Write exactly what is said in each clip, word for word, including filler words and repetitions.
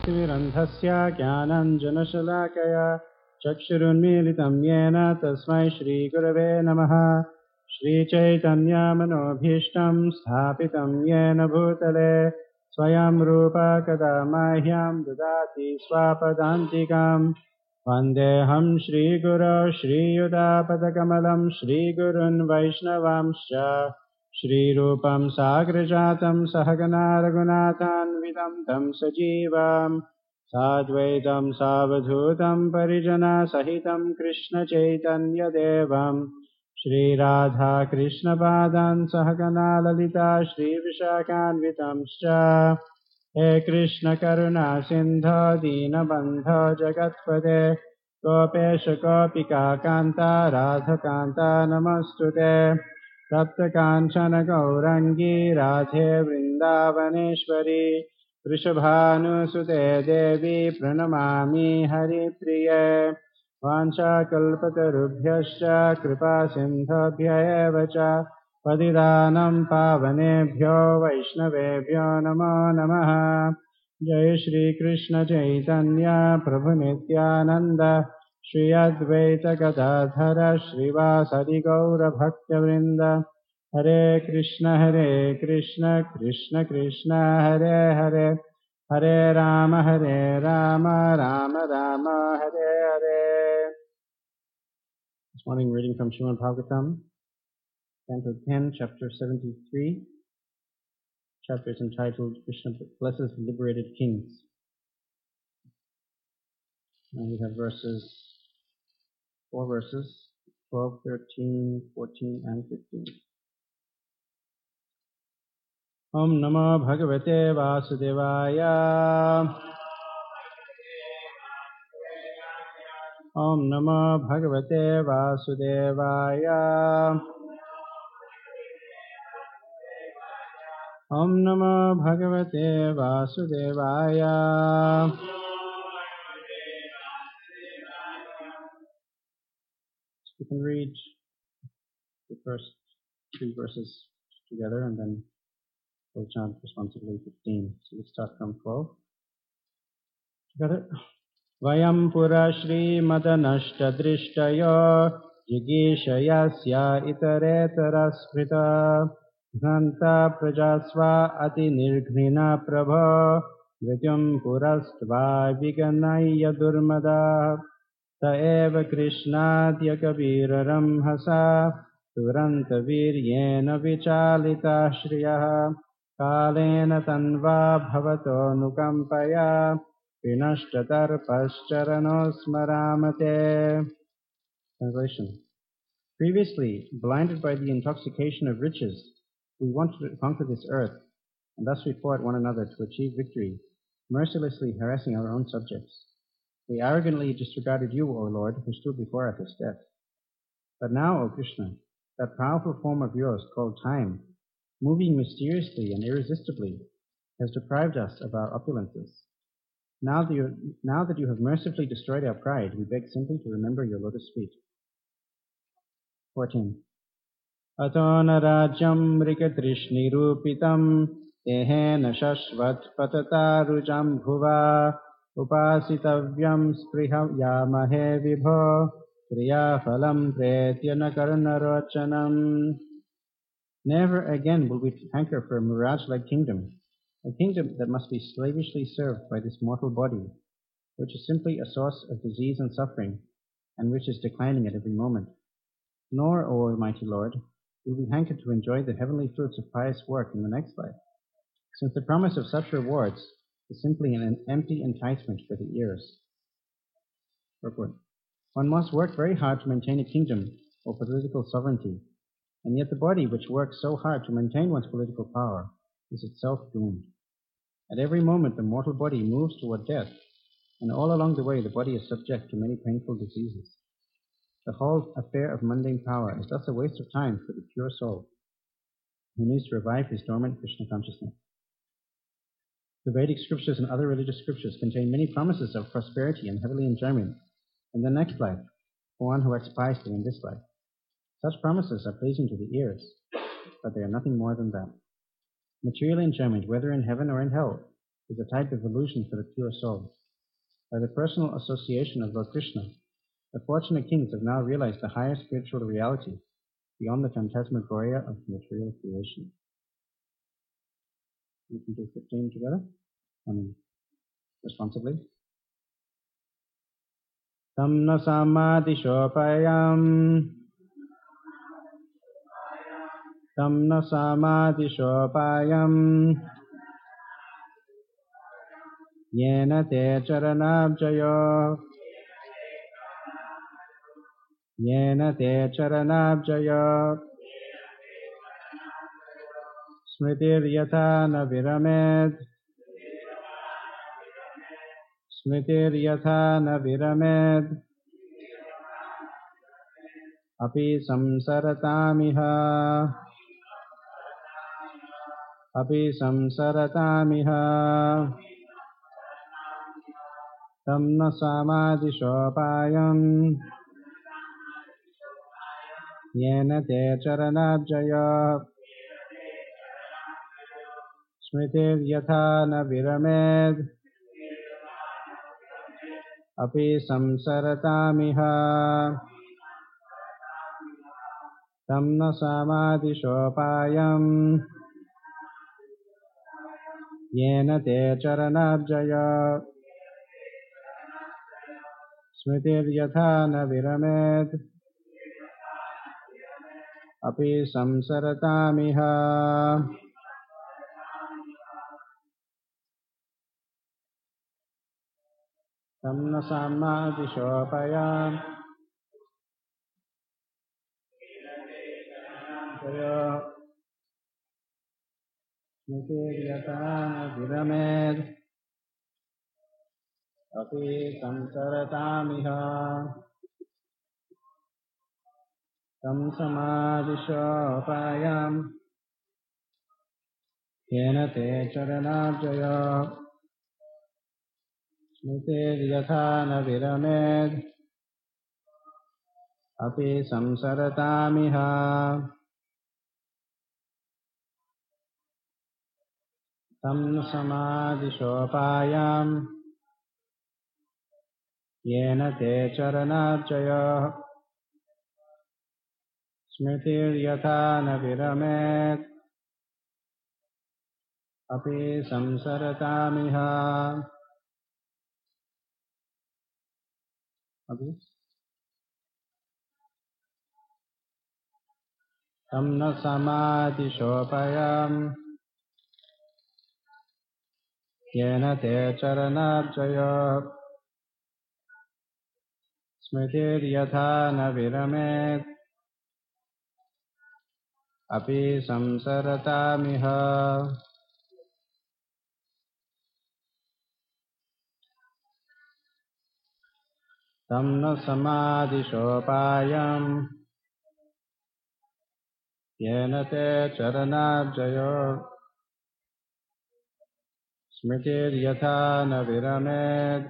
तिमिरन्धस्य ज्ञानाञ्जनशलाकया चक्षुरुन्मीलितं येन तस्मै श्रीगुरवे नमः। श्रीचैतन्यमनोभीष्टं स्थापितं येन भूतले स्वयं रूपा कदा मह्यं ददाति स्वापदान्तिकाम्। वन्देऽहं श्रीगुरो श्रीयुतापदकमलं श्रीगुरुन् वैष्णवांश्च श्रीरूपं साग्रजातं सहगना रघुनाथान्वितं तं सजीवम् साद्वैतं सावधूतं परिजनसहितं कृष्णचैतन्यदेवम् श्रीराधाकृष्णपादान् सहगना ललिता श्रीविशाखान्वितंश्च हे कृष्ण करुणा सिन्धो दीनबन्धो जगत्पते गोपेश गोपिका कान्ता राधकान्ता नमस्तुते सप्तकाञ्चन गौरङ्गी राधे वृन्दावनेश्वरी वृषभानुसुते देवी प्रणमामि हरिप्रिये वाञ्छाकल्पतरुभ्यश्च कृपासिन्धुभ्य एव च पतितानं पावनेभ्यो वैष्णवेभ्यो नमो नमः। जय श्री कृष्ण चैतन्य प्रभु नित्यानंद श्री अद्वैत गदाधर श्रीवासदि गौर भक्तवृंद हरे कृष्ण हरे कृष्ण कृष्ण कृष्ण हरे हरे हरे राम हरे Ram Ram Ram Hare Hare. This morning reading from Srimad Bhagavatam, Canto ten, Chapter seventy-three. Chapter is entitled Krishna Blesses Liberated Kings. And we have verses, four verses, twelve, thirteen, fourteen, and fifteen. Om Namo Bhagavate Vasudevaya. Om Namo Bhagavate Vasudevaya. Om Namo Bhagavate Vasudevaya. You can read the first three verses together and then we'll chant responsibly fifteen. So we start from twelve. Together. Vayam pura Srimadanashtadrishtaya Jigishayasya itaretara smrita Ghanta prajasva ati nirghnina prabha Vityam purastva viganaya durmada Taeva krishnadya kabiraram hasa Turanta viryena vichalita shriyaha Kalena tanva bhavato nukampaya Vinashtatarpascharanasmaramate. Translation. Previously, blinded by the intoxication of riches, we wanted to conquer this earth, and thus we fought one another to achieve victory, mercilessly harassing our own subjects. We arrogantly disregarded you, O Lord, who stood before us as death. But now, O Krishna, that powerful form of yours called time, moving mysteriously and irresistibly, has deprived us of our opulences. Now that, you, now that you have mercifully destroyed our pride, we beg simply to remember your lotus feet. fourteen. Atona rajyam rikatrishnirupitam tehena shashvat patatarujam bhuva upasitavyam sprihayamahe vibho kriyafalam pretyana karnarochanam. Never again will we hanker for a mirage-like kingdom, a kingdom that must be slavishly served by this mortal body, which is simply a source of disease and suffering, and which is declining at every moment. Nor, O Almighty Lord, will we hanker to enjoy the heavenly fruits of pious work in the next life, since the promise of such rewards is simply an empty enticement for the ears. Purport. One must work very hard to maintain a kingdom or political sovereignty, and yet the body which works so hard to maintain one's political power is itself doomed. At every moment the mortal body moves toward death, and all along the way the body is subject to many painful diseases. The whole affair of mundane power is thus a waste of time for the pure soul, who needs to revive his dormant Krishna consciousness. The Vedic scriptures and other religious scriptures contain many promises of prosperity and heavenly enjoyment in the next life for one who acts piously in this life. Such promises are pleasing to the ears, but they are nothing more than that. Material enjoyment, whether in heaven or in hell, is a type of illusion for the pure soul. By the personal association of Lord Krishna, the fortunate kings have now realized the higher spiritual reality beyond the phantasmagoria of material creation. We can do fifteen together, I mean, responsibly. Tamna samadhishopayam Tamna samadhishopayam Yena te charanabjayo Yena te charanabjayo Smritir yatha na viramed Smritir yatha na viramed Api samsaratamiha Api samsaratamiha Tamna samadhishopayam Yena te charanabjaya Smritir yatha na viramed Api samsaratamiha Tamna samadhishopayam Yena te charanabjaya Smritir yatha na viramed Api samsaratamiha Tamna samadhishopayam Jaya Smritir yatha na viramed Api samsaratamiha Tam samadhishopayam Yena te charanabjaya Smritir yatha na viramed Api samsaratamiha Tam samadhishopayam Yena te charanabjaya Smritir yatha na viramed Api samsaratamiha Tamna samadhishopayam Yena te charanabjaya Smritir yatha na viramed Api samsaratamiha Tamna samadhishopayam Yena te charanabjaya Smritir yatha na viramed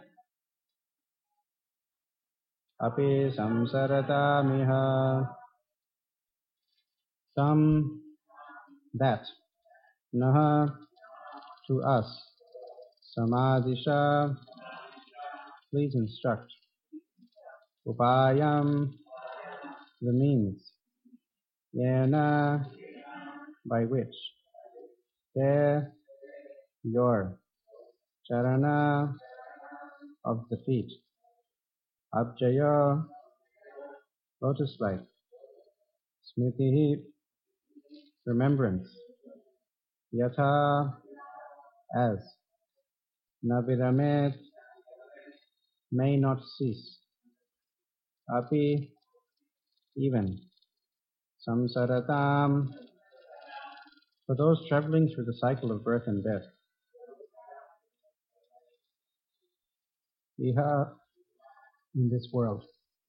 Api samsaratamiha Tam, that, naha, to us, samadhisha, please instruct, upayam, the means, yena, by which, te, your, charana, of the feet, abjaya, lotus-like, smritihi, remembrance, yatha, as, naviramet, may not cease, api, even, samsaratam, for those traveling through the cycle of birth and death. Iha, in this world.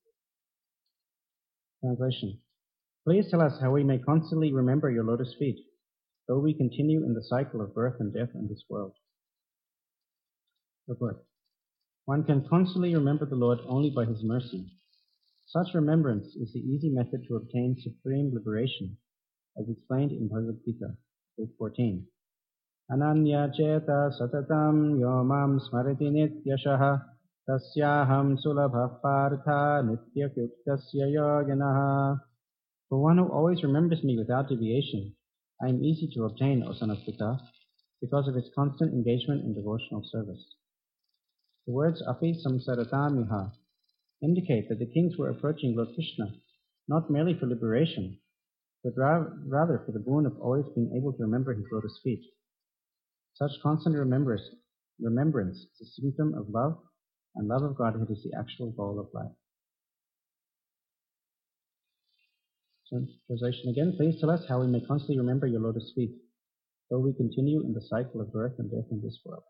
Translation. Please tell us how we may constantly remember your lotus feet, though we continue in the cycle of birth and death in this world. Report. One can constantly remember the Lord only by His mercy. Such remembrance is the easy method to obtain supreme liberation, as explained in Bhagavad Gita, page fourteen. Ananya cheta satatam yomam smariti nityashah tasyaham sulabha partha nityakyuktasya yoginaha. For one who always remembers me without deviation, I am easy to obtain, O son of Pita, because of its constant engagement in devotional service. The words api samsaratamiha indicate that the kings were approaching Lord Krishna, not merely for liberation, but ra- rather for the boon of always being able to remember his lotus feet. Such constant remembrance, remembrance is a symptom of love, and love of Godhead is the actual goal of life. So, translation again, please tell us how we may constantly remember your lotus feet, though we continue in the cycle of birth and death in this world.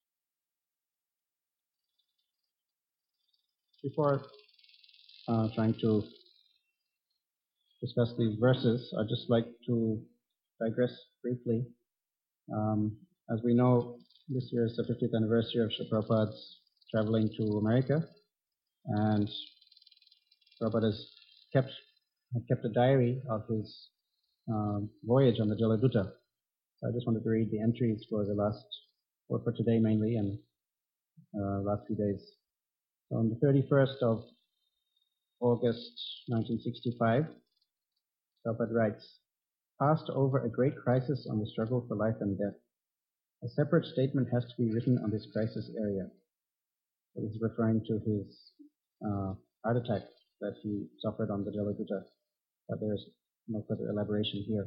Before uh, trying to discuss these verses, I'd just like to digress briefly. Um, as we know, this year is the fiftieth anniversary of Srila Prabhupada's traveling to America, and Prabhupada has kept, had kept a diary of his um, voyage on the Jaladuta. So I just wanted to read the entries for the last, or for today mainly, and uh, last few days. So on the thirty-first of August nineteen sixty-five, Prabhupada writes, passed over a great crisis on the struggle for life and death. A separate statement has to be written on this crisis area. So he's referring to his uh, heart attack that he suffered on the Jaladuta, but there's no further elaboration here.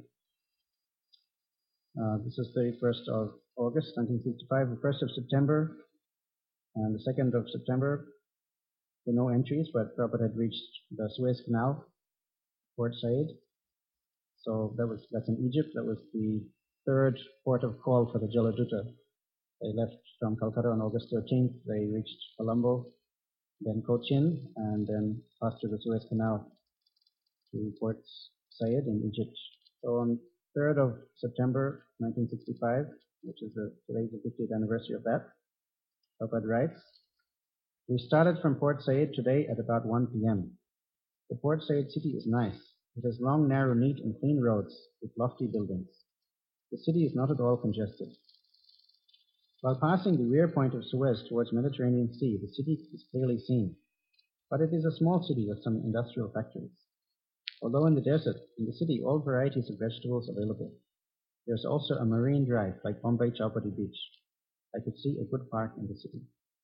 Uh, this is thirty-first of August nineteen sixty-five, the first of September, and the second of September. There are no entries, but Prabhupada had reached the Suez Canal, Port Said. So that was that's in Egypt. That was the third port of call for the Jaladuta. They left from Calcutta on August thirteenth. They reached Colombo, then Cochin, and then passed through the Suez Canal to Port Said in Egypt. So on third of September nineteen sixty-five, which is the, today's the fiftieth anniversary of that, Prabhupada writes, we started from Port Said today at about one p.m. The Port Said city is nice. It has long, narrow, neat, and clean roads with lofty buildings. The city is not at all congested. While passing the rear point of Suez towards Mediterranean Sea, the city is clearly seen. But it is a small city with some industrial factories. Although in the desert, in the city, all varieties of vegetables available. There is also a marine drive like Bombay Chowpatty Beach. I could see a good park in the city.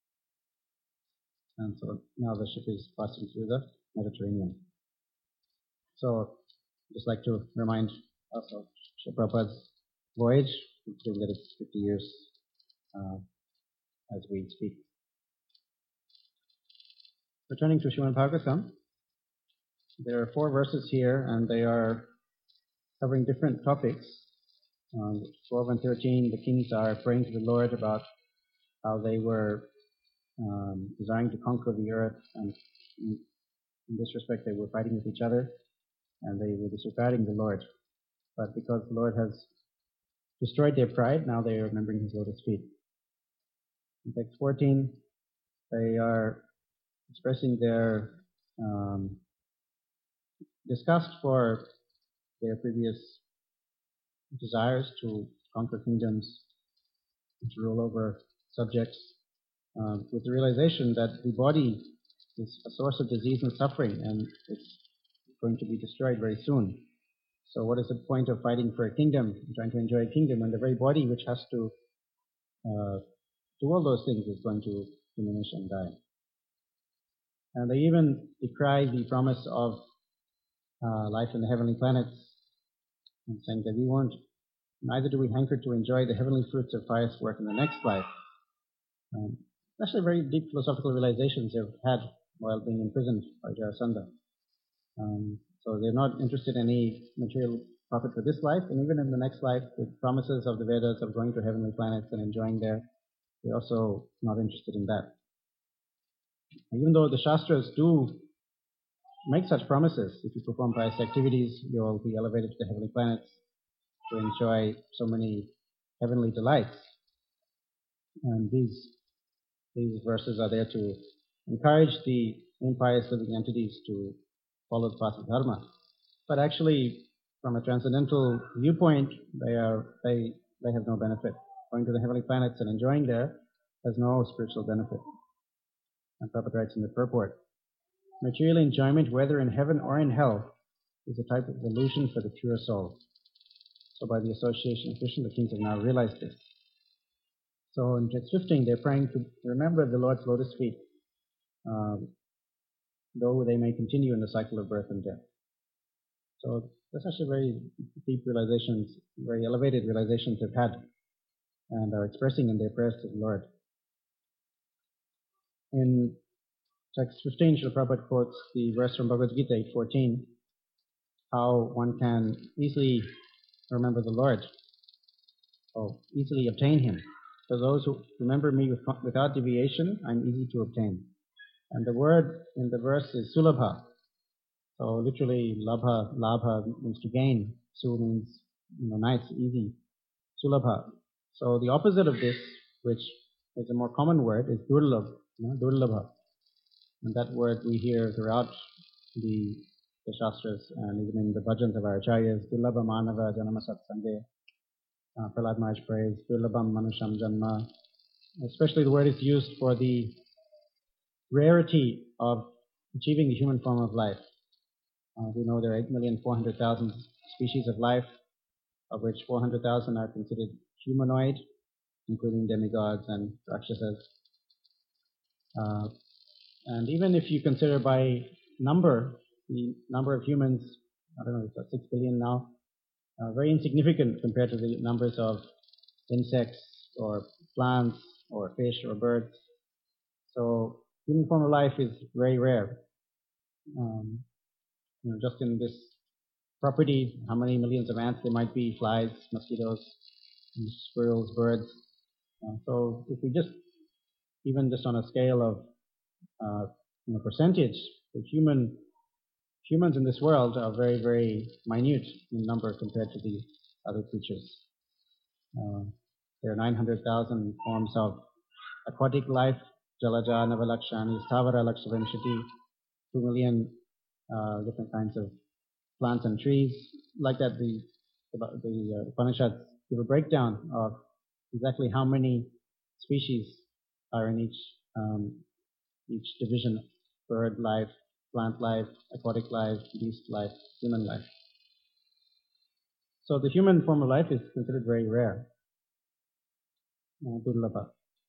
And so now the ship is passing through the Mediterranean. So I'd just like to remind us of Srila Prabhupada's voyage. We're doing it fifty years uh, as we speak. Returning to Srimad Bhagavatam, there are four verses here, and they are covering different topics. Um, twelve and thirteen, the kings are praying to the Lord about how they were um, desiring to conquer the earth, and in, in this respect they were fighting with each other, and they were disregarding the Lord. But because the Lord has destroyed their pride, now they are remembering his lotus feet. In text fourteen, they are expressing their um, disgust for their previous desires to conquer kingdoms, to rule over subjects, um, with the realization that the body is a source of disease and suffering, and it's going to be destroyed very soon. So what is the point of fighting for a kingdom, trying to enjoy a kingdom, when the very body which has to uh, do all those things is going to diminish and die? And they even decry the promise of uh, life in the heavenly planets, and saying that we won't, neither do we hanker to enjoy the heavenly fruits of pious work in the next life. Um, especially very deep philosophical realizations they've had while being imprisoned by Jarasandha. Um, so they're not interested in any material profit for this life, and even in the next life, the promises of the Vedas of going to heavenly planets and enjoying there, they're also not interested in that. Even though the Shastras do make such promises, if you perform pious activities, you'll be elevated to the heavenly planets to enjoy so many heavenly delights. And these these verses are there to encourage the impious living entities to follow the path of dharma. But actually, from a transcendental viewpoint, they are they they have no benefit. going to the heavenly planets and enjoying there has no spiritual benefit. And Prabhupada writes in the purport, material enjoyment, whether in heaven or in hell, is a type of illusion for the pure soul. So by the association of Krishna, the kings have now realized this. So in text fifteen, they're praying to remember the Lord's lotus feet, um, though they may continue in the cycle of birth and death. So that's actually very deep realizations, very elevated realizations they've had and are expressing in their prayers to the Lord. In text fifteen, Srila Prabhupada quotes the verse from Bhagavad Gita eight fourteen, how one can easily remember the Lord, or easily obtain Him. For those who remember me without deviation, I'm easy to obtain. And the word in the verse is sulabha. So literally, labha, labha means to gain. Su means, you know, nice, easy. Sulabha. So the opposite of this, which is a more common word, is durlabh, you know, durlabha. And that word we hear throughout the, the Shastras and even in the bhajans of our acharyas, durlabha manava janama satsange. Uh, Prahlad Maharaj prays, durlabham manusham janma. Especially the word is used for the rarity of achieving the human form of life. Uh, we know there are eight million four hundred thousand species of life, of which four hundred thousand are considered humanoid, including demigods and rakshasas. Uh, and even if you consider by number, the number of humans, I don't know, it's about six billion now, uh, very insignificant compared to the numbers of insects or plants or fish or birds. So human form of life is very rare. Um, you know, just in this property, how many millions of ants there might be, flies, mosquitoes, squirrels, birds. Uh, so if we just, even just on a scale of uh, you know, percentage, the human humans in this world are very, very minute in number compared to the other creatures. Uh, there are nine hundred thousand forms of aquatic life, jalaja, navalakshani, stavara, lakshavaimshati, two million uh, different kinds of plants and trees. Like that, the, the, the uh, Upanishads give a breakdown of exactly how many species are in each um, each division: bird life, plant life, aquatic life, beast life, human life. So the human form of life is considered very rare. Uh, durlabha.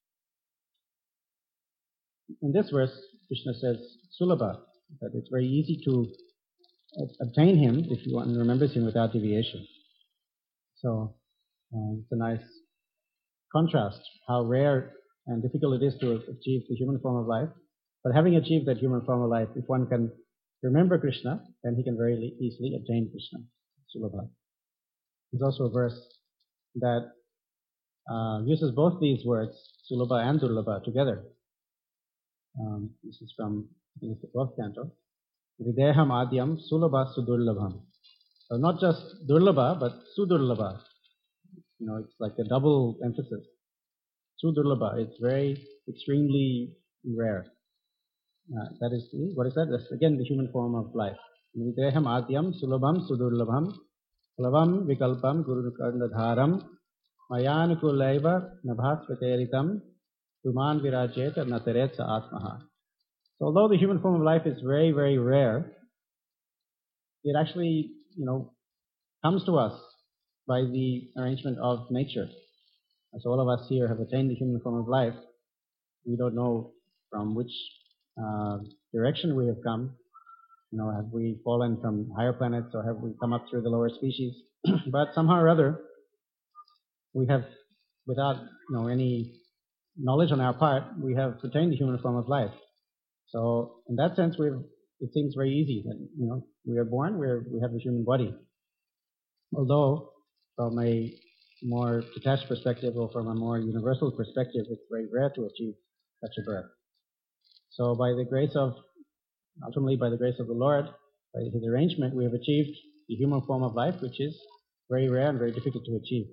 In this verse, Krishna says sulabha, that it's very easy to obtain Him if you want to remember Him without deviation. So uh, it's a nice contrast how rare and difficult it is to achieve the human form of life. But having achieved that human form of life, if one can remember Krishna, then he can very easily obtain Krishna. Sulabha. There's also a verse that uh, uses both these words, Sulabha and Durlabha, together. Um, this is from I think it's the twelfth canto. Videham Adyam Sulabha Sudurlabham. So not just Durlabha, but Sudurlabha. You know, it's like a double emphasis. Sudurlabha, it's very, extremely rare. Uh, that is, what is that? That's again the human form of life. Videham Adyam Sulabham Sudurlabham Lavam Vikalpam Guru Karnadharam Mayanukulaiva Nabhasvateritam Tuman Virajet Nataretsa Atmaha. So although the human form of life is very, very rare, it actually, you know, comes to us by the arrangement of nature. As all of us here have attained the human form of life, we don't know from which uh, direction we have come. You know, have we fallen from higher planets or have we come up through the lower species? But somehow or other, we have, without you know any knowledge on our part, we have attained the human form of life. So in that sense, we've, it seems very easy that you know we are born, we're, we have a human body. Although from a more detached perspective or from a more universal perspective, it's very rare to achieve such a birth. So by the grace of, ultimately by the grace of the Lord, by His arrangement, we have achieved the human form of life, which is very rare and very difficult to achieve.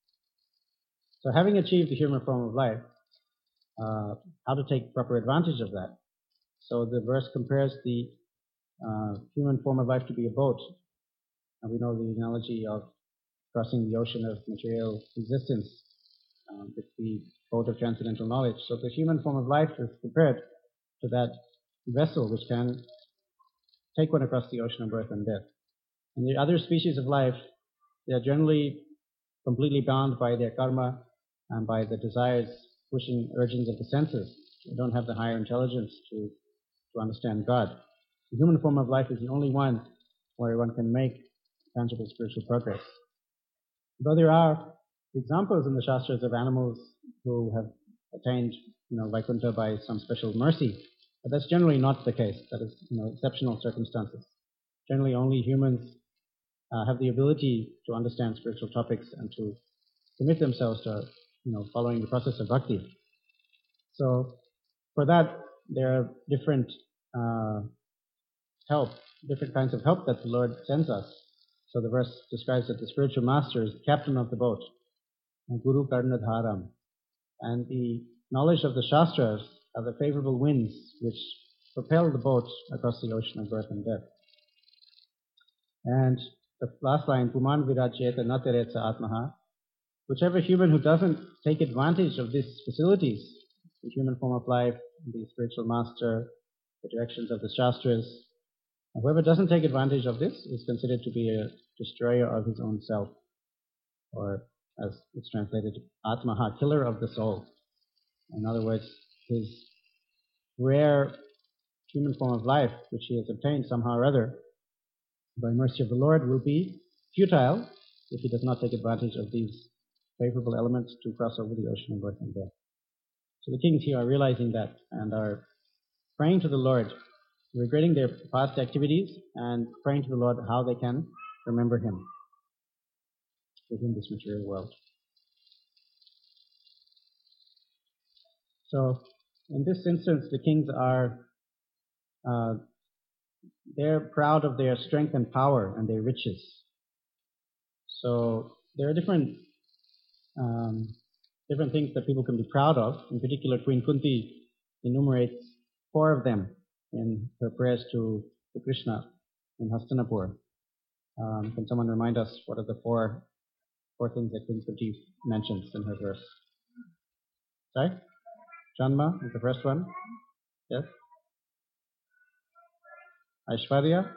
So having achieved the human form of life, uh, how to take proper advantage of that? So the verse compares the uh, human form of life to be a boat. And we know the analogy of crossing the ocean of material existence. um, with the boat of transcendental knowledge. So the human form of life is compared to that vessel which can take one across the ocean of birth and death. And the other species of life, they are generally completely bound by their karma and by the desires, pushing urgings of the senses. They don't have the higher intelligence to, to understand God. The human form of life is the only one where one can make tangible spiritual progress. Though there are examples in the Shastras of animals who have attained, you know, Vaikuntha by some special mercy, but that's generally not the case. That is, you know, exceptional circumstances. Generally, only humans uh, have the ability to understand spiritual topics and to commit themselves to, you know, following the process of bhakti. So, for that, there are different uh, help, different kinds of help that the Lord sends us. So the verse describes that the spiritual master is the captain of the boat, Guru Karnadharam, and the knowledge of the Shastras are the favorable winds which propel the boat across the ocean of birth and death. And the last line, Puman Virajeta Nateretsa Atmaha, whichever human who doesn't take advantage of these facilities, the human form of life, the spiritual master, the directions of the Shastras, whoever doesn't take advantage of this is considered to be a destroyer of his own self, or as it's translated, Atmaha, killer of the soul. In other words, his rare human form of life, which he has obtained somehow or other, by mercy of the Lord, will be futile if he does not take advantage of these favorable elements to cross over the ocean of birth and death. So the kings here are realizing that and are praying to the Lord, regretting their past activities and praying to the Lord how they can remember him within this material world. So in this instance, the kings are uh, they're proud of their strength and power and their riches. So there are different um, different things that people can be proud of. In particular, Queen Kunti enumerates four of them in her prayers to, to Krishna in Hastinapur. Um, can someone remind us what are the four four things that Queen Kunti mentions in her verse? Sorry? Janma is the first one. Yes? Aishwarya,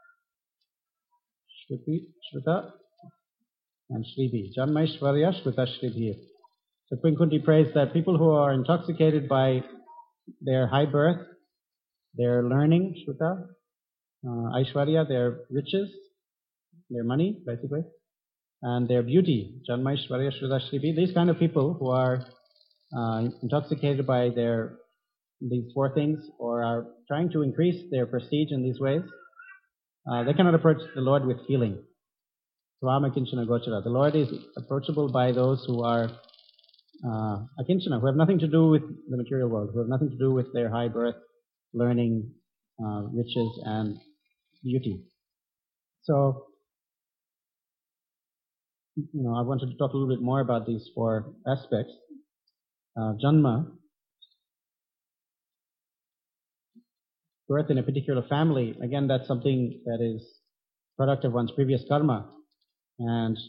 Shruti, Shruta, and Shribi. Janma, Aishwarya, Shruta, Shribi. So Queen Kunti prays that people who are intoxicated by their high birth, their learning, Shruta, uh, Aishwarya, their riches, their money, basically, and their beauty, Janma, Aishwarya, Shruta, Shribi, these kind of people who are uh, intoxicated by their these four things or are trying to increase their prestige in these ways, uh, they cannot approach the Lord with feeling. Swama Kinchana Gochara. The Lord is approachable by those who are uh, akinchana, who have nothing to do with the material world, who have nothing to do with their high birth, learning, uh, riches, and beauty. So, you know, I wanted to talk a little bit more about these four aspects. Uh, Janma, birth in a particular family, again, that's something that is product of one's previous karma. And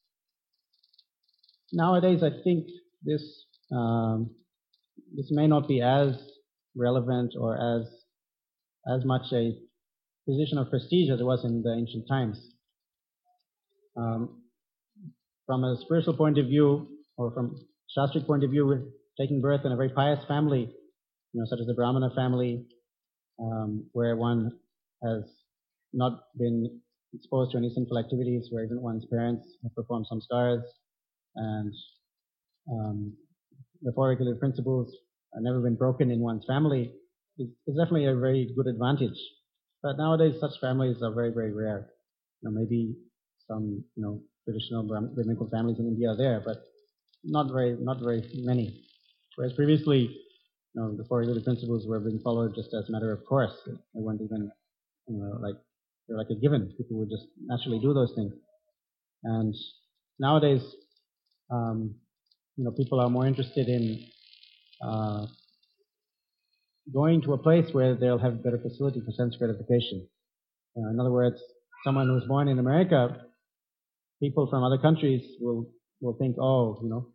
nowadays, I think this um, this may not be as relevant or as as much a position of prestige as it was in the ancient times. Um, from a spiritual point of view, or from Shastric point of view, we're taking birth in a very pious family, you know, such as the Brahmana family, um, where one has not been exposed to any sinful activities, where even one's parents have performed some samskars, and um, the four regulative principles have never been broken in one's family, is, is definitely a very good advantage. But nowadays, such families are very, very rare. You know, maybe some, you know, traditional rabbinical families in India are there, but not very, not very many. Whereas previously, you know, the four regulative principles were being followed just as a matter of course. They weren't even, you know, like they're like a given. People would just naturally do those things. And nowadays, um, you know, people are more interested in uh, going to a place where they'll have better facility for sense gratification. You know, in other words, someone who's born in America, people from other countries will will think, oh, you know,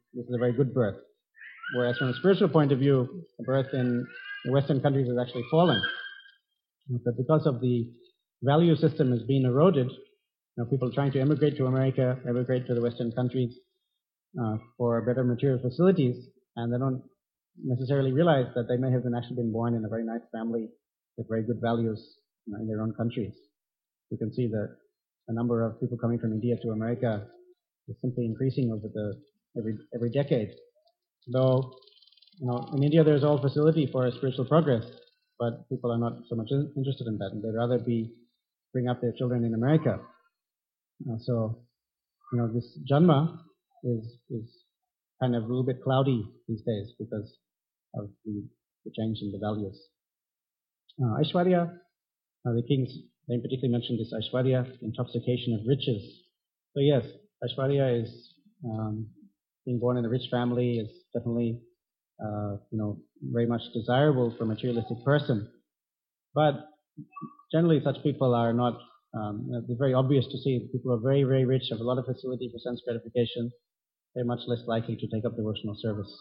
this is a very good birth. Whereas from a spiritual point of view, the birth in the Western countries has actually fallen. But because of the value system has been eroded, you know, people trying to emigrate to America, emigrate to the Western countries uh, for better material facilities, and they don't necessarily realize that they may have been actually been born in a very nice family with very good values, you know, in their own countries. You can see that the number of people coming from India to America is simply increasing over the every every decade. Though, you know, in India there's all facility for spiritual progress, but people are not so much in, interested in that, and they'd rather be bring up their children in America. Uh, so, you know, this Janma is is kind of a little bit cloudy these days because of the, the change in the values. Uh, Aishwarya, uh, the kings, they particularly mentioned this Aishwarya, intoxication of riches. So yes, Aishwarya is um, being born in a rich family is definitely, uh, you know, very much desirable for a materialistic person. But generally, such people are not. Um, it's very obvious to see that people who are very, very rich, have a lot of facility for sense gratification. They're much less likely to take up devotional service.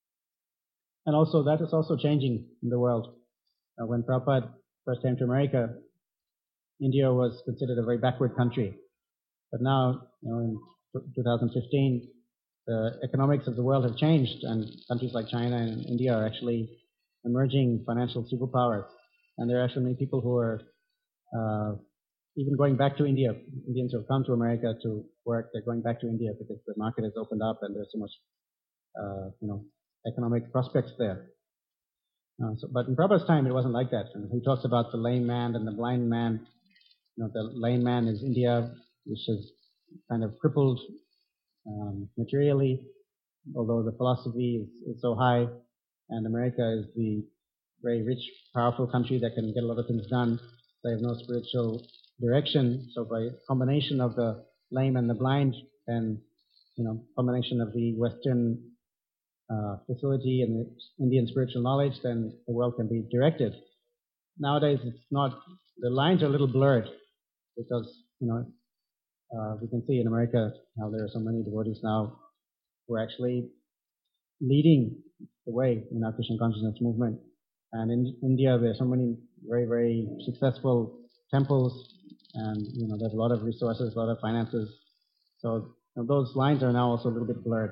And also, that is also changing in the world. Uh, when Prabhupada first came to America, India was considered a very backward country. But now, you know, in two thousand fifteen, the economics of the world have changed, and countries like China and India are actually emerging financial superpowers. And there are actually many people who are uh, even going back to India. Indians who have come to America to work, they're going back to India because the market has opened up and there's so much, uh, you know, economic prospects there. Uh, so, but in Prabhupada's time, it wasn't like that. And he talks about the lame man and the blind man. You know, the lame man is India, which is kind of crippled um, materially, although the philosophy is, is so high. And America is the very rich, powerful country that can get a lot of things done. They have no spiritual direction. So by combination of the lame and the blind, and you know, combination of the Western uh, facility and the Indian spiritual knowledge, then the world can be directed. Nowadays, it's not. The lines are a little blurred because you know uh, we can see in America how there are so many devotees now who are actually leading the way in our Krishna consciousness movement. And in India, there are so many very, very successful temples, and you know, there's a lot of resources, a lot of finances. So you know, those lines are now also a little bit blurred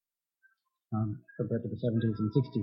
um, compared to the seventies and sixties.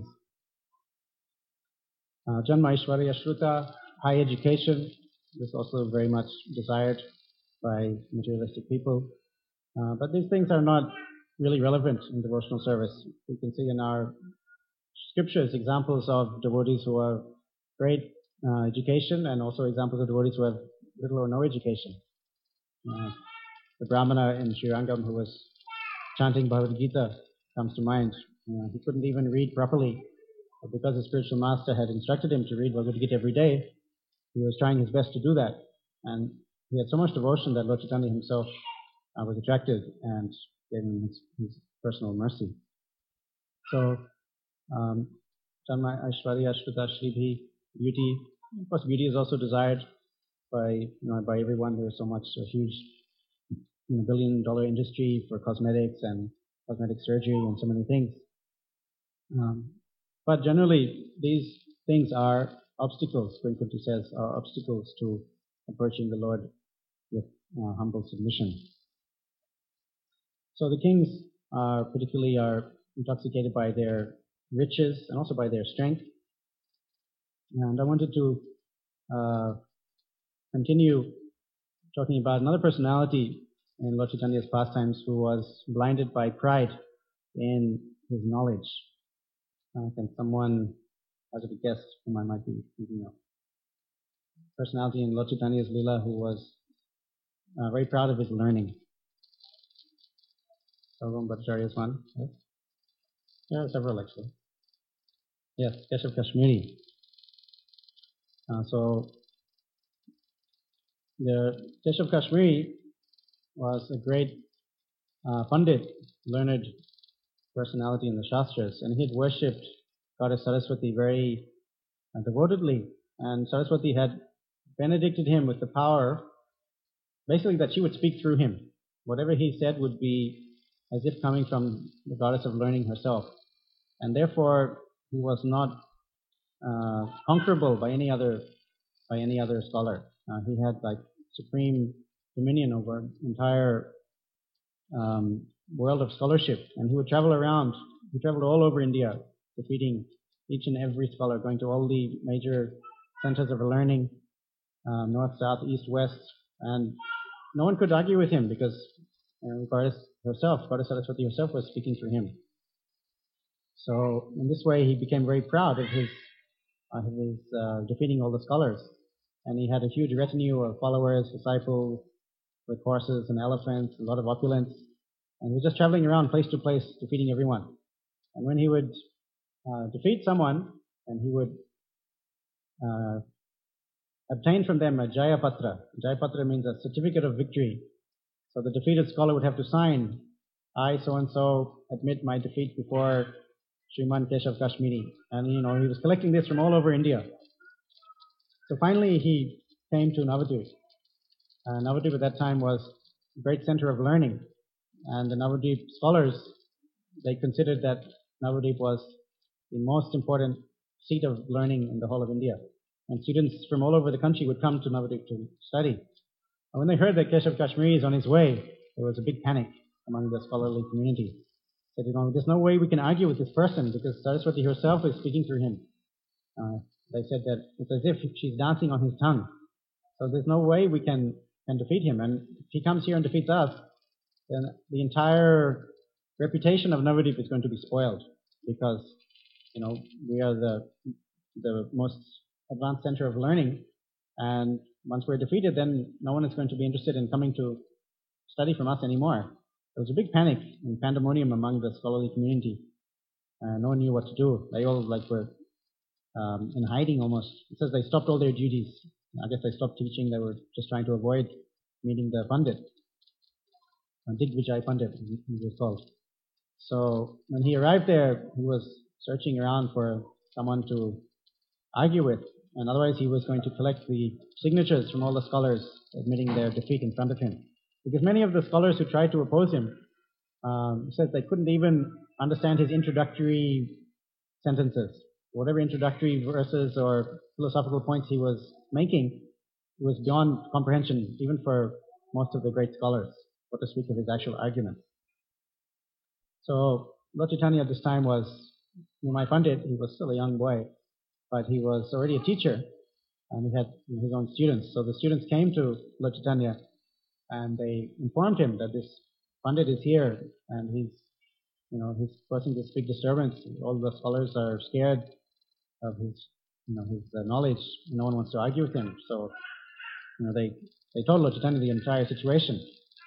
Uh, Janma Aishwarya Shruta, high education, is also very much desired by materialistic people. Uh, but these things are not really relevant in devotional service. We can see in our scriptures examples of devotees who have great uh, education, and also examples of devotees who have little or no education. Uh, the Brahmana in Srirangam who was chanting Bhagavad Gita comes to mind. You know, he couldn't even read properly, but because the spiritual master had instructed him to read Bhagavad Gita every day, he was trying his best to do that. And he had so much devotion that Lord Chaitanya himself uh, was attracted and gave him his, his personal mercy. So, um, Janma Aishwarya Shruta Shribhi, beauty. Of course, beauty is also desired by you know by everyone. There's so much a huge you know, billion dollar industry for cosmetics and cosmetic surgery and so many things. Um, but generally, these things are obstacles. Kunti says are obstacles to approaching the Lord with uh, humble submission. So the kings are particularly are intoxicated by their riches and also by their strength. And I wanted to uh, continue talking about another personality in Lord Chaitanya's pastimes who was blinded by pride in his knowledge. Uh, can someone hazard a guess whom I might be thinking of? Personality in Lord Chaitanya's Leela who was uh, very proud of his learning. Sarvam Bhattacharya is one. Yes? There are several actually. Yes, Keshav Kashmiri. Uh, so, the Keshav Kashmiri was a great uh, Pandit, learned personality in the Shastras, and he had worshipped Goddess Saraswati very uh, devotedly, and Saraswati had benedicted him with the power, basically that she would speak through him. Whatever he said would be as if coming from the goddess of learning herself. And therefore, he was not uh, conquerable by any other by any other scholar. Uh, he had like supreme dominion over entire um, world of scholarship, and he would travel around. He traveled all over India, defeating each and every scholar, going to all the major centers of learning, um, north, south, east, west, and no one could argue with him because uh, Goddess herself, Goddess Saraswati herself, was speaking through him. So in this way, he became very proud of his of his uh, defeating all the scholars, and he had a huge retinue of followers, disciples, with horses and elephants, a lot of opulence, and he was just traveling around place to place, defeating everyone. And when he would uh, defeat someone, and he would uh, obtain from them a Jayapatra. Jayapatra means a certificate of victory. So the defeated scholar would have to sign, I, so-and-so, admit my defeat before Sriman Keshav Kashmiri. And, you know, he was collecting this from all over India. So finally he came to Navadvip. Uh, Navadvip at that time was a great center of learning. And the Navadvip scholars, they considered that Navadvip was the most important seat of learning in the whole of India. And students from all over the country would come to Navadvip to study. And when they heard that Keshav Kashmiri is on his way, there was a big panic among the scholarly community. They said, you know, there's no way we can argue with this person because Saraswati herself is speaking through him. Uh, they said that it's as if she's dancing on his tongue. So there's no way we can, can defeat him. And if he comes here and defeats us, then the entire reputation of Navadvip is going to be spoiled because, you know, we are the the most advanced center of learning, and once we're defeated, then no one is going to be interested in coming to study from us anymore. There was a big panic and pandemonium among the scholarly community. Uh, no one knew what to do. They all like were um, in hiding almost. It says they stopped all their duties. I guess they stopped teaching. They were just trying to avoid meeting the Pandit. Uh, Digvijay Pandit, he was called. So when he arrived there, he was searching around for someone to argue with, and otherwise he was going to collect the signatures from all the scholars admitting their defeat in front of him. Because many of the scholars who tried to oppose him um, said they couldn't even understand his introductory sentences. Whatever introductory verses or philosophical points he was making was beyond comprehension, even for most of the great scholars, what to speak of his actual argument. So Lord Chaitanya at this time was Nimai Pandit. He was still a young boy, but he was already a teacher, and he had his own students. So the students came to Lord Chaitanya, and they informed him that this Pandit is here, and he's, you know, he's causing this big disturbance. All the scholars are scared of his, you know, his uh, knowledge. No one wants to argue with him. So, you know, they they told Lord Chaitanya the entire situation.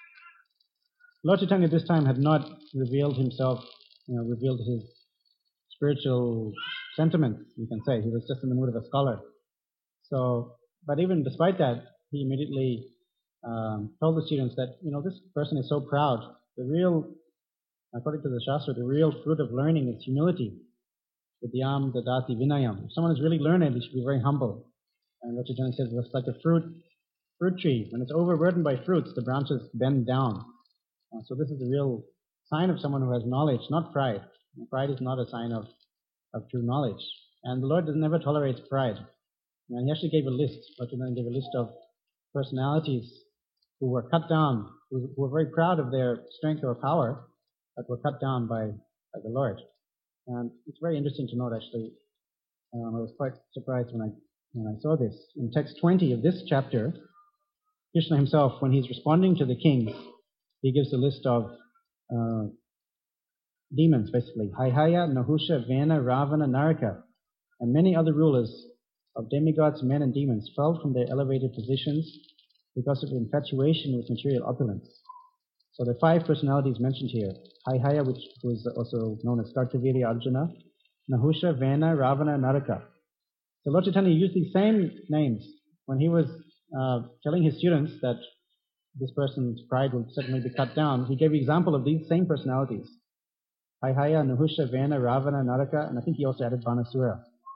Lord Chaitanya this time had not revealed himself, you know, revealed his spiritual sentiments, you can say. He was just in the mood of a scholar. So, but even despite that, he immediately um, told the students that, you know, this person is so proud. The real, according to the Shastra, the real fruit of learning is humility. Vidyam dadati vinayam. If someone is really learned, he should be very humble. And Lord Chaitanya says it's like a fruit fruit tree. When it's overburdened by fruits, the branches bend down. Uh, so this is the real sign of someone who has knowledge, not pride. And pride is not a sign of, of true knowledge. And the Lord never tolerates pride. And he actually gave a list. Lord Chaitanya gave a list of personalities who were cut down, who, who were very proud of their strength or power, but were cut down by, by the Lord. And it's very interesting to note, actually. Um, I was quite surprised when I when I saw this. In text twenty of this chapter, Krishna himself, when he's responding to the kings, he gives a list of uh, demons, basically. Haihaya, Nahusha, Vena, Ravana, Naraka, and many other rulers of demigods, men, and demons fell from their elevated positions because of infatuation with material opulence. So the five personalities mentioned here, Haihaya, which was also known as Kartavirya Arjuna, Nahusha, Vena, Ravana, Naraka. So Lord Chaitanya used these same names when he was uh, telling his students that this person's pride will certainly be cut down. He gave an example of these same personalities. Haihaya, Nahusha, Vena, Ravana, Naraka, and I think he also added Banasura.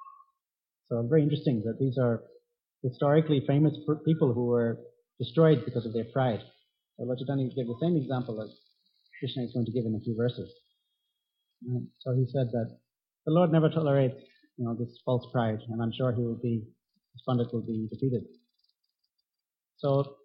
So very interesting that these are historically famous people who were destroyed because of their pride. So Lord Chaitanya gave the same example as Krishna is going to give in a few verses. And so he said that the Lord never tolerates, you know, this false pride, and I'm sure he will be, this Pandit will be defeated. So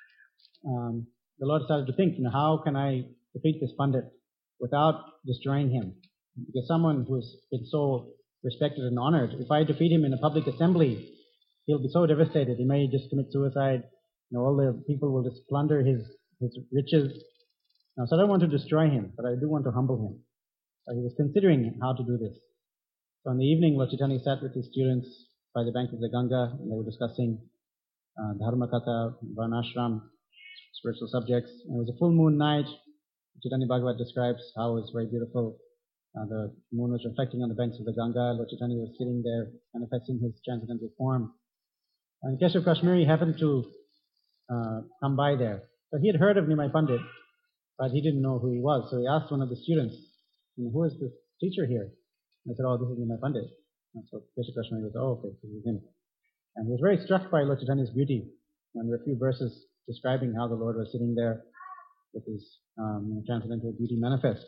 um, the Lord started to think, you know, how can I defeat this Pandit without destroying him? Because someone who's been so respected and honored, if I defeat him in a public assembly, he'll be so devastated. He may just commit suicide. You know, all the people will just plunder his, his riches. Now, so I don't want to destroy him, but I do want to humble him. So he was considering how to do this. So in the evening, Lord Chaitanya sat with his students by the bank of the Ganga, and they were discussing uh, Dharma Katha, Varnashram, spiritual subjects. And it was a full moon night. Chaitanya Bhagavat describes how it was very beautiful. Uh, the moon was reflecting on the banks of the Ganga. Lord Chaitanya was sitting there, manifesting his transcendental form. And Keshav Kashmiri happened to uh, come by there. So he had heard of Nimai Pandit, but he didn't know who he was. So he asked one of the students, who is this teacher here? And I said, oh, this is Nimai Pandit. And so Keshav Kashmiri was, oh, okay, this is him. And he was very struck by Lord Chaitanya's beauty. And there are a few verses describing how the Lord was sitting there with his um, transcendental beauty manifest.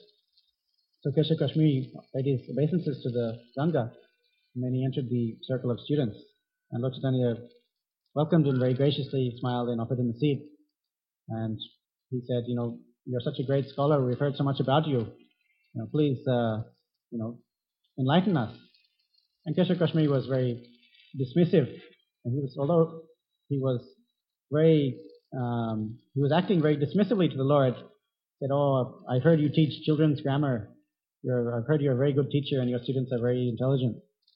So Keshav Kashmiri paid his obeisances to the Ganga, and then he entered the circle of students. And Lord Chaitanya welcomed him very graciously, smiled, and offered him a seat. And he said, you know, you're such a great scholar. We've heard so much about you. You know, please, uh, you know, enlighten us. And Keshav Kashmiri was very dismissive. And he was, although he was very, um, he was acting very dismissively to the Lord. Said, oh, I heard you teach children's grammar. You're, I've heard you're a very good teacher and your students are very intelligent.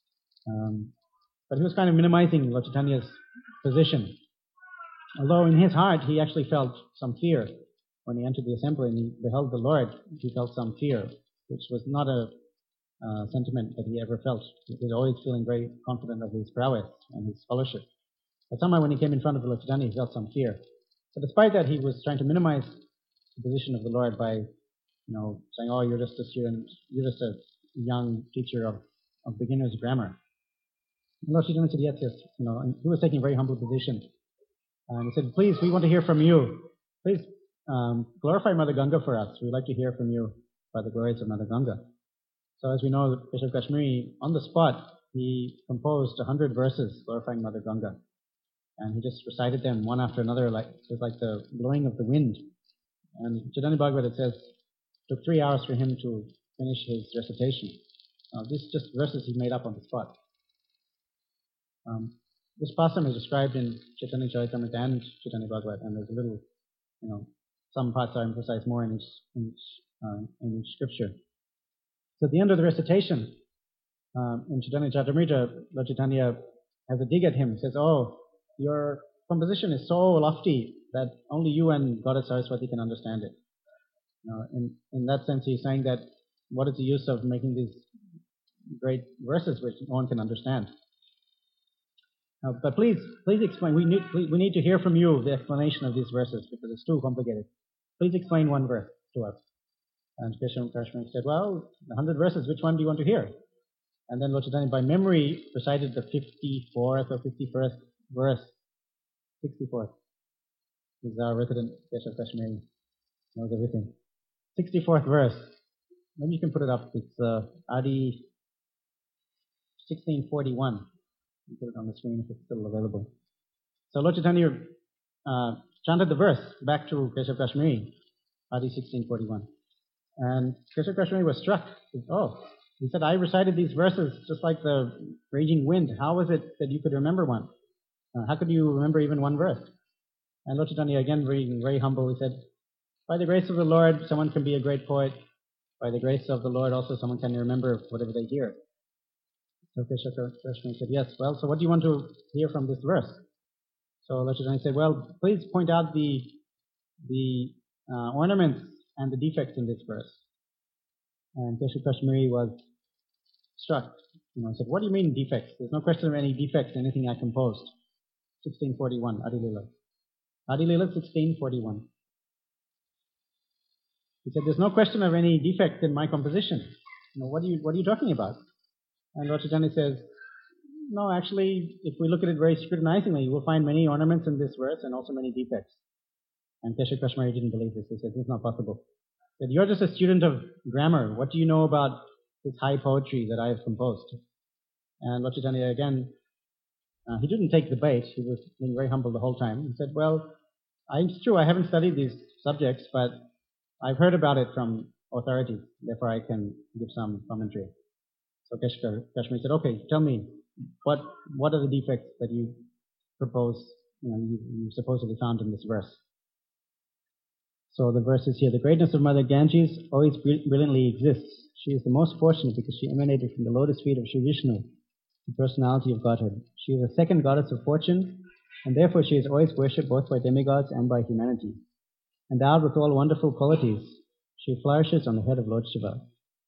Um, but he was kind of minimizing Lord Chaitanya's position. Although in his heart he actually felt some fear. When he entered the assembly and he beheld the Lord, he felt some fear, which was not a uh, sentiment that he ever felt. He was always feeling very confident of his prowess and his scholarship. But somehow when he came in front of the Lord Chaitanya, he felt some fear. But despite that, he was trying to minimize the position of the Lord by, you know, saying, oh, you're just a student, you're just a young teacher of, of beginner's grammar. And Lord Chaitanya said, yes, yes, you know, and he was taking a very humble position. And he said, please, we want to hear from you. Please um, glorify Mother Ganga for us. We'd like to hear from you by the glories of Mother Ganga. So as we know, Keshav Kashmiri, on the spot, he composed a hundred verses glorifying Mother Ganga. And he just recited them one after another, like it was like the blowing of the wind. And Chaitanya Bhagavat, it says, it took three hours for him to finish his recitation. Uh, these just verses he made up on the spot. Um, this pastime is described in Chaitanya Charitamrita and Chaitanya Bhagavat, and there's a little, you know, some parts are emphasized more in each, in each, uh, in each scripture. So at the end of the recitation, um, in Chaitanya Charitamrita, Lord Chaitanya has a dig at him. He says, oh, your composition is so lofty that only you and Goddess Saraswati can understand it. You know, in, in that sense, he's saying that what is the use of making these great verses which no one can understand? Uh, but please, please explain. We need, we, we need to hear from you the explanation of these verses because it's too complicated. Please explain one verse to us. And Keshav Kashmiri said, well, a hundred verses, which one do you want to hear? And then Lord Chaitanya, by memory, recited the fifty-fourth or fifty-first verse. sixty-fourth. He's our resident, Keshav Kashmiri, knows everything. sixty-fourth verse. Maybe you can put it up. It's uh, Adi sixteen forty-one. You put it on the screen if it's still available. So Lord Chaitanya uh, chanted the verse back to Keshav Kashmiri, Adi sixteen forty-one. And Keshav Kashmiri was struck. He said, oh, he said, I recited these verses just like the raging wind. How was it that you could remember one? Uh, how could you remember even one verse? And Lord Chaitanya, again, very, very humble, he said, by the grace of the Lord, someone can be a great poet. By the grace of the Lord, also someone can remember whatever they hear. So Keshav Kashmiri said, yes, well, so what do you want to hear from this verse? So Lord Chaitanya said, well, please point out the, the uh, ornaments and the defects in this verse. And Keshav Kashmiri was struck. You know, he said, what do you mean defects? There's no question of any defects in anything I composed. sixteen forty-one, Adi Lila. Adi Lila, sixteen forty-one. He said, there's no question of any defect in my composition. You know, what are you, what are you talking about? And Lord Chaitanya says, no, actually, if we look at it very scrutinizingly, you will find many ornaments in this verse and also many defects. And Keshav Kashmiri didn't believe this. He said, this is not possible. that you're just a student of grammar. What do you know about this high poetry that I have composed? And Lord Chaitanya again, uh, he didn't take the bait. He was being very humble the whole time. He said, well, I, it's true, I haven't studied these subjects, but I've heard about it from authorities. Therefore, I can give some commentary. So Kashmiri said, okay, tell me, what what are the defects that you propose, you know, you, you supposedly found in this verse? So the verse is here, the greatness of Mother Ganges always brilliantly exists. She is the most fortunate because she emanated from the lotus feet of Sri Vishnu, the personality of Godhead. She is the second goddess of fortune, and therefore she is always worshipped both by demigods and by humanity. Endowed with all wonderful qualities, she flourishes on the head of Lord Shiva.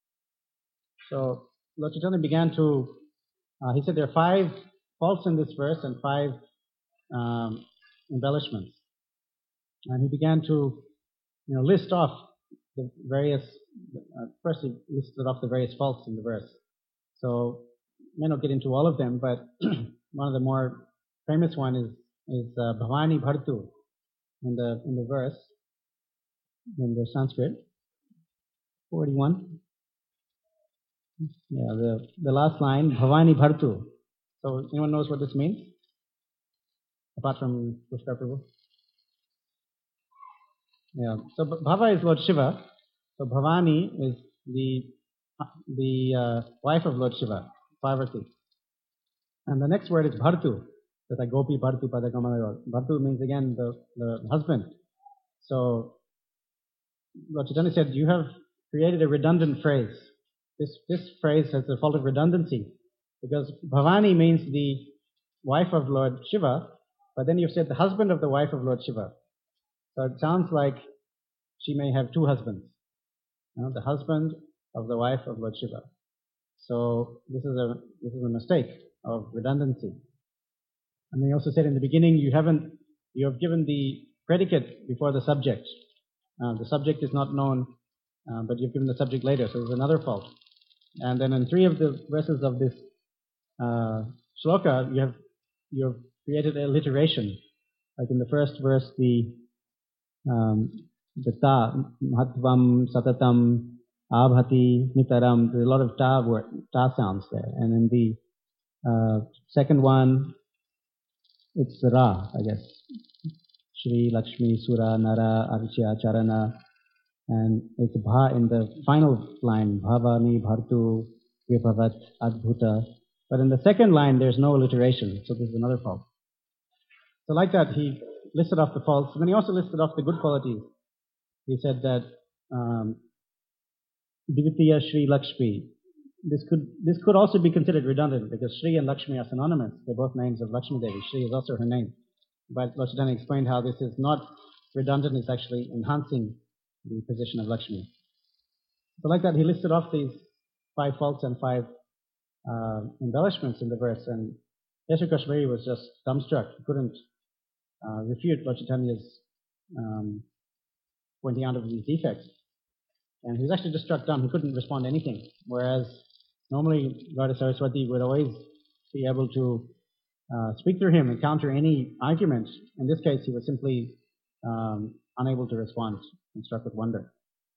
So Lord Chaitanya began to, uh, he said there are five faults in this verse and five um, embellishments. And he began to, you know, list off the various, uh, first he listed off the various faults in the verse. So I may not get into all of them, but one of the more famous one is, is uh, Bhavani Bhartu in the, in the verse, in the Sanskrit, forty-one. Yeah, the, the last line, Bhavani Bhartu. So anyone knows what this means? Apart from Pushkar Prabhu? Yeah. So Bhava is Lord Shiva. So Bhavani is the the uh, wife of Lord Shiva, Parvati. And the next word is Bhartu. That's like Gopi Bhartu Padakamalaya. Bhartu means again the, the husband. So Lord Chaitanya said, you have created a redundant phrase. This this phrase has the fault of redundancy. Because Bhavani means the wife of Lord Shiva, but then you've said the husband of the wife of Lord Shiva. So it sounds like she may have two husbands. You know, the husband of the wife of Lord Shiva. So this is a this is a mistake of redundancy. And they also said in the beginning, you haven't you have given the predicate before the subject. Uh, the subject is not known, uh, but you've given the subject later. So there's another fault. And then in three of the verses of this uh, shloka, you have you have created alliteration. Like in the first verse, the um, the ta, mahatvam, satatam, abhati, nitaram. There's a lot of ta word, ta sounds there. And in the uh, second one, it's ra, I guess. Shri, Lakshmi, Sura, Nara, Archya, Charana. And it's bha in the final line, bhavani, bhartu, vibhavat, adbhuta. But in the second line, there's no alliteration. So there's another fault. So like that, he listed off the faults. And then he also listed off the good qualities. He said that um, Divitiya Shri Lakshmi. This could this could also be considered redundant because Shri and Lakshmi are synonymous. They're both names of Lakshmi Devi. Shri is also her name. But Lord Chaitanya explained how this is not redundant, it's actually enhancing the position of Lakshmi. So like that, he listed off these five faults and five uh, embellishments in the verse. And Kesha Kashmiri was just dumbstruck. He couldn't uh, refute Lord Chaitanya's um, pointing out of these defects. And he was actually just struck dumb. He couldn't respond to anything. Whereas normally Goddess Saraswati would always be able to uh, speak through him and counter any argument. In this case, he was simply um, unable to respond and struck with wonder.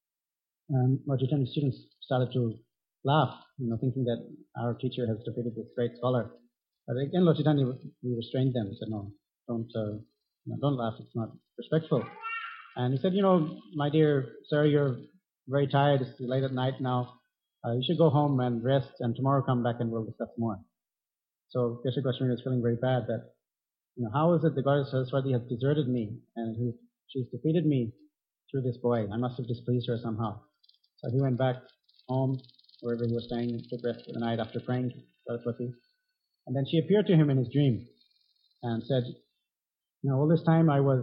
And Lord Chaitanya's students started to laugh, you know, thinking that our teacher has defeated this great scholar. But again, Lord Chaitanya, he restrained them. He said, no, don't, uh, you know, don't laugh. It's not respectful. And he said, you know, my dear sir, you're very tired. It's late at night now. Uh, you should go home and rest, and tomorrow come back and we'll discuss more. So Kesha Kashmiri was feeling very bad that, you know, how is it the Goddess Saraswati has deserted me and he, she's defeated me through this boy? I must have displeased her somehow. So he went back home, wherever he was staying, took rest for the night after praying to Saraswati. And then she appeared to him in his dream and said, you know, all this time I was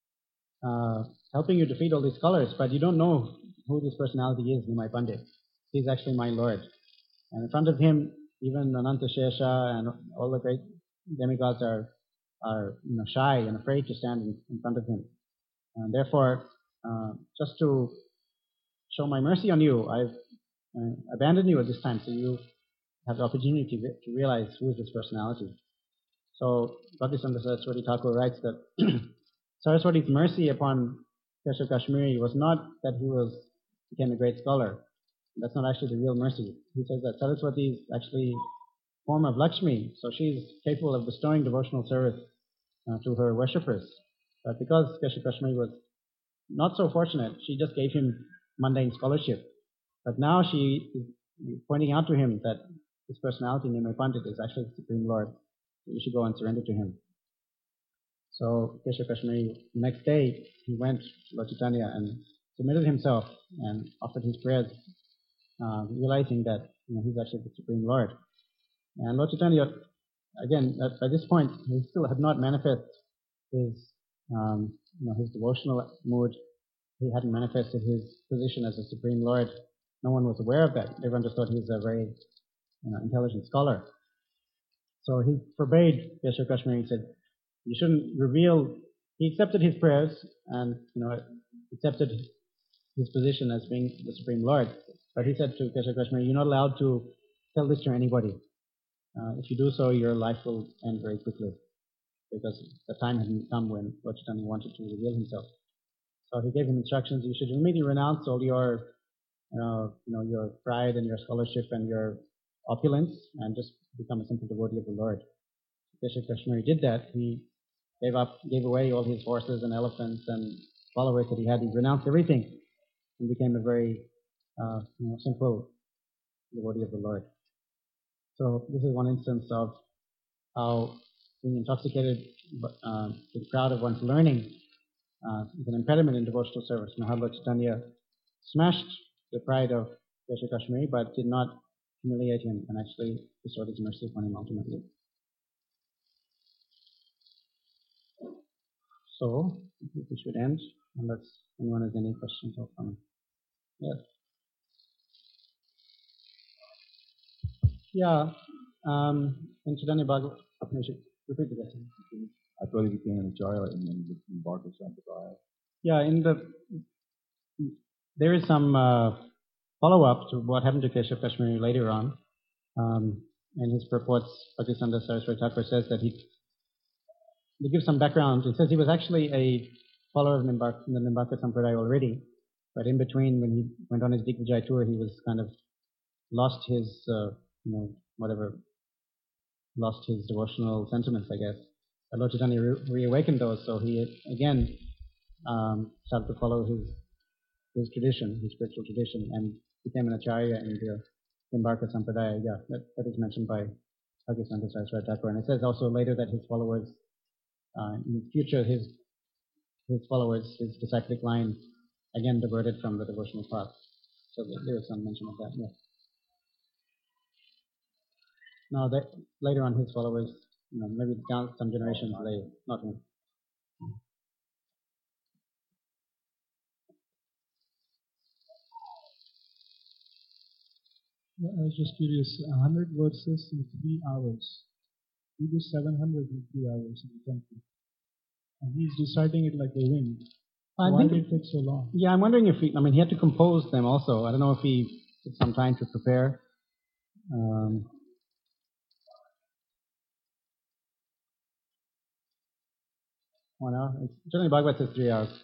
uh, helping you defeat all these scholars, but you don't know who this personality is, Nimai Pandit. He's actually my Lord. And in front of him, even Ananta Shesha and all the great demigods are, are you know, shy and afraid to stand in, in front of him. And therefore, uh, just to show my mercy on you, I've uh, abandoned you at this time, so you have the opportunity to, to realize who is this personality. So Bhaktisandra Saraswati Thakur writes that Saraswati's mercy upon Kesha Kashmiri was not that he was became a great scholar. That's not actually the real mercy. He says that Saraswati is actually a form of Lakshmi, so she's capable of bestowing devotional service uh, to her worshippers. But because Keshav Kashmiri was not so fortunate, she just gave him mundane scholarship. But now she is pointing out to him that his personality, Nimai Pandit, is actually the Supreme Lord. You should go and surrender to him. So Keshav Kashmiri, the next day, he went to Lord Chaitanya and submitted himself and offered his prayers, uh, realizing that you know, he's actually the Supreme Lord. And Lord Chaitanya, again, at, by this point, he still had not manifested his, um, you know, his devotional mood. He hadn't manifested his position as a Supreme Lord. No one was aware of that. Everyone just thought he was a very you know, intelligent scholar. So he forbade Keshav Kashmiri. He said, you shouldn't reveal. He accepted his prayers and you know accepted his position as being the Supreme Lord. But he said to Keshav Kashmiri, you're not allowed to tell this to anybody. Uh, if you do so, your life will end very quickly, because the time hadn't come when Lord Chaitanya wanted to reveal himself. So he gave him instructions. You should immediately renounce all your, you know, you know, your pride and your scholarship and your opulence, and just become a simple devotee of the Lord. Keshav Kashmiri did that. He gave up, gave away all his horses and elephants and followers that he had. He renounced everything and became a very uh, you know, simple devotee of the Lord. So this is one instance of how being intoxicated uh, to the crowd of one's learning uh, is an impediment in devotional service. Mahalok Chaitanya smashed the pride of Keshav Kashmiri, but did not humiliate him and actually bestowed his mercy upon him ultimately. So, I think we should end unless anyone has any questions or comments. Yes. Yeah. Um, in Chaitanya Bhagavat, you should repeat the question. I thought he became an acharya and then embarked on Sampradaya. Yeah, in the there is some uh, follow-up to what happened to Keshav Kashmiri later on. Um, in his purports, Bhaktisiddhanta Saraswati Thakur says that he, he gives some background. He says he was actually a follower of Nimbark, the Nimbarka Sampradaya already, but in between, when he went on his Digvijay tour, he was kind of lost his, uh, you know, whatever, lost his devotional sentiments, I guess. But Lord Chaitanya re- reawakened those, so he again um, started to follow his his tradition, his spiritual tradition, and became an acharya in the Nimbarka Sampradaya. Yeah, that, that is mentioned by Bhaktisiddhanta Saraswati Thakur. And it says also later that his followers, uh, in future, his his followers, his disciplic line, again diverted from the devotional path. So there is some mention of that. Yeah. Now that later on, his followers, you know, maybe down some generations later, not him. I was just curious, one hundred verses in three hours. We do seven hundred in three hours in the temple. And he's reciting it like a wind. I Why think, did it take so long? Yeah, I'm wondering if he, I mean, he had to compose them also. I don't know if he took some time to prepare. Um, one hour. It's, generally, Bhagavad says three hours.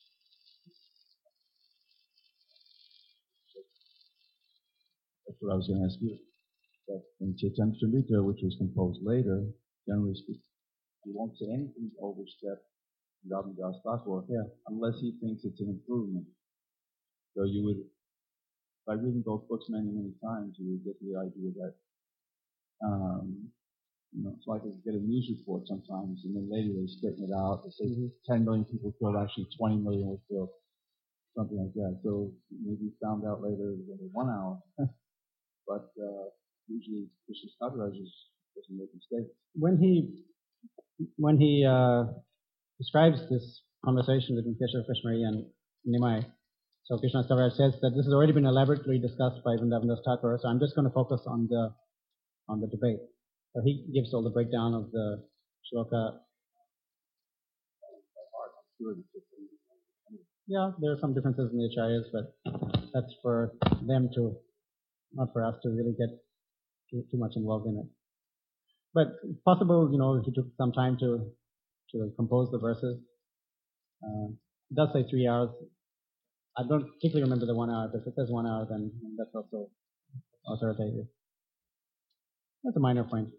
That's what I was going to ask you. That in Chaitanya Charitamrita, which was composed later, generally speaking, he won't say anything to overstep Ravindras Thakur Yeah. unless he thinks it's an improvement. So you would, by reading both books many, many times, you would get the idea that, um, you know, it's like you get a news report sometimes, and then later they straighten it out. They say mm-hmm. ten million people killed, actually twenty million were killed, something like that. So maybe you found out later it was only one hour. But uh, usually Krishna Kaviraj doesn't make mistakes. When he when he uh, describes this conversation between Keshav Kashmiri and Nimai, so Krishna Kaviraj says that this has already been elaborately discussed by Vrindavan Das Thakur, so I'm just going to focus on the on the debate. So he gives all the breakdown of the shloka. Yeah, there are some differences in the acharyas, but that's for them to, not for us to really get too, too much involved in it. But it's possible, you know, he took some time to to compose the verses. Uh, it does say three hours. I don't particularly remember the one hour, but if it says one hour, then that's also authoritative. That's a minor point.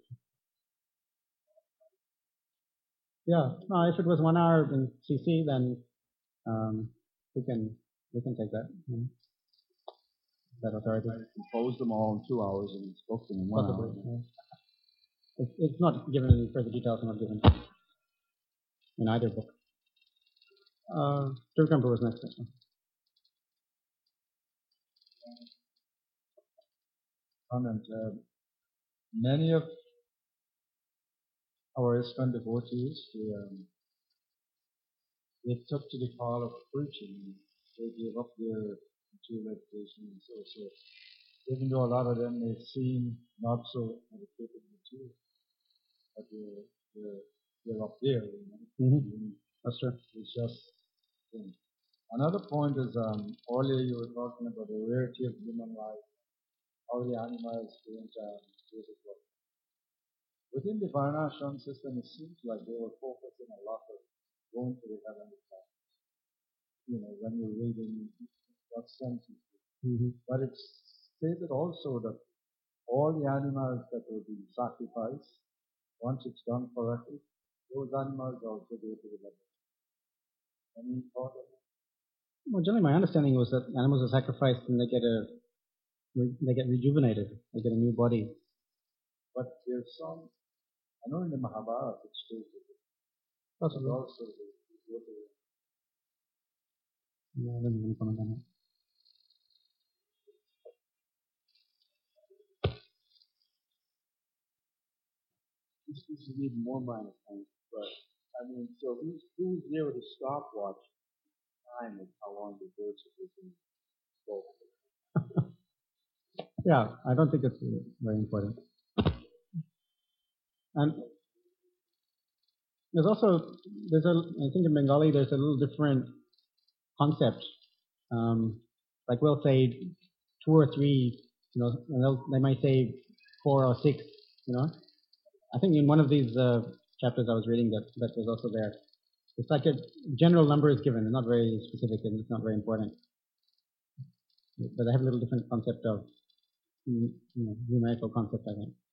Yeah, no, if it was one hour in C C, then um, we can we can take that. Mm. That authority. I composed them all in two hours and spoke them in one Possibly. hour. Yeah. It's, it's not given any further details, are not given in either book. Uh, Tirukampu was next. Comment. Uh, many of our ISKCON devotees, they, um, they took to the call of preaching. They gave up their material education and so so. Even though a lot of them may seem not so educated material, but they're, they're, they're up there, you know. Mm-hmm. That's true. It's just thing. Another point is um, earlier you were talking about the rarity of human life, how the animals don't um, do the work. Within the Varnashram system, it seems like they were focusing a lot of going to the heavenly planet. You know, when you're reading what sense it is. Mm-hmm. But it's stated also that all the animals that will be sacrificed, once it's done correctly, those animals also go to the heaven. Any thought of it? Well, generally, my understanding was that animals are sacrificed and they get a they get rejuvenated, they get a new body. But there's some, I know in the Mahabharata it's stated, Possibly. but also the, the, the Yeah, I don't have any comment on that. this is an even more minor point, but I mean, so who's who's there with a stopwatch time of how long the birds have been spoken? Yeah, I don't think it's very important. And there's also, there's a, I think in Bengali there's a little different concept. Um, like we'll say two or three, you know, and they'll, they might say four or six, you know. I think in one of these uh, chapters I was reading that, that was also there. It's like a general number is given, and not very specific, and it's not very important. But I have a little different concept of, you know, numerical concept, I think.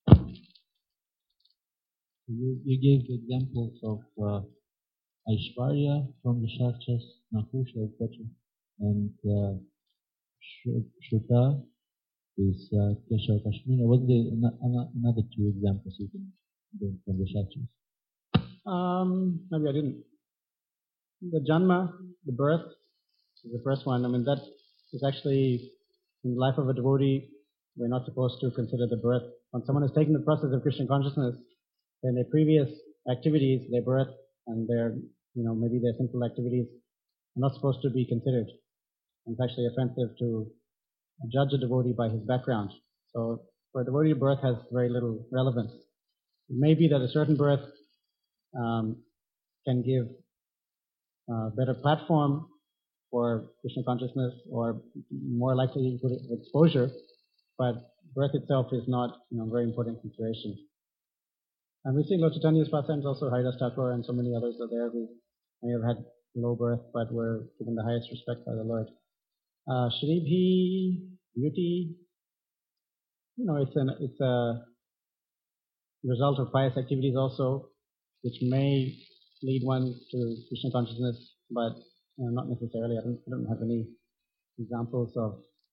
You, you gave the examples of uh, Aishwarya from the Shastras, Nakusha, et cetera. And uh, Shruta is uh, Keshava Kashmira. Was there another two examples you can bring from the Shastras? Um, maybe I didn't. The Janma, the birth, is the first one. I mean, that is actually, in the life of a devotee, we're not supposed to consider the birth. When someone has taken the process of Krishna consciousness, then their previous activities, their birth, and their, you know, maybe their sinful activities are not supposed to be considered. And it's actually offensive to judge a devotee by his background. So for a devotee, birth has very little relevance. It may be that a certain birth um, can give a better platform for Krishna consciousness or more likely exposure, but birth itself is not, you know, very important consideration. And we see Lord Chaitanya's pastimes also, Haridas Thakur and so many others are there who may have had low birth but were given the highest respect by the Lord. Uh, Shribhi, beauty, you know, it's an it's a result of pious activities also, which may lead one to Krishna consciousness, but you know, not necessarily. I don't, I don't have any examples of,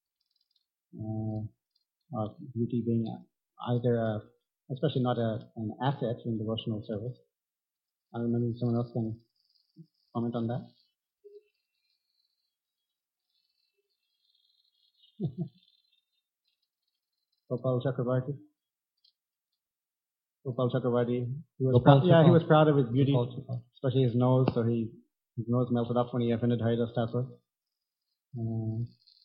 uh, of beauty being either a, especially not a, an asset in devotional service. I don't know, maybe someone else can comment on that. Gopal Chakravarti. Gopal Chakravarti. He was Gopal proud, yeah, he Gopal. was proud of his beauty, Gopal. especially his nose. So he his nose melted up when he offended Haridas Thakur. Uh,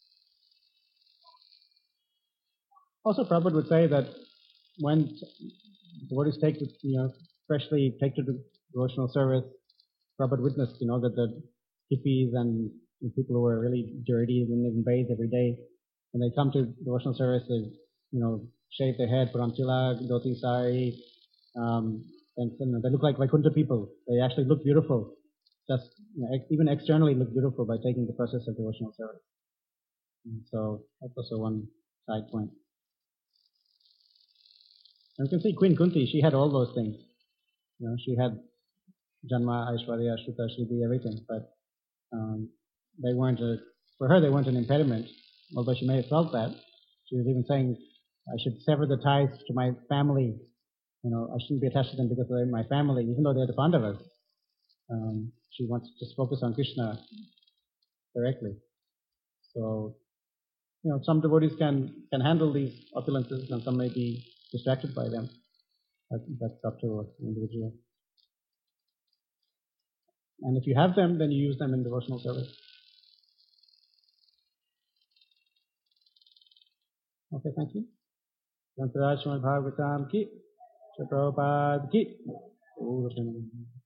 also, Prabhupada would say that when devotees take to, you know, freshly take to devotional service, Prabhupada witnessed, you know, that the hippies and people who were really dirty, didn't even bathe every day, when they come to devotional service, they, you know, shave their head, put on tilak, dhoti sari, um, and you know, they look like Vaikuntha people. They actually look beautiful. just you know, ex- even externally look beautiful by taking the process of devotional service. And so that's also one side point. And you can see Queen Kunti, she had all those things. You know, she had Janma, Aishwarya, Shruta, Shriti, everything, but um, they weren't a, for her they weren't an impediment, although she may have felt that. She was even saying, I should sever the ties to my family. You know, I shouldn't be attached to them because they're my family, even though they're the Pandavas. Um, she wants to just focus on Krishna directly. So, you know, some devotees can, can handle these opulences and some may be distracted by them. That, that's up to the individual. And if you have them, then you use them in devotional service. Okay, thank you. Santaraj Srimad Bhagavatam ki, Prabhupada ki.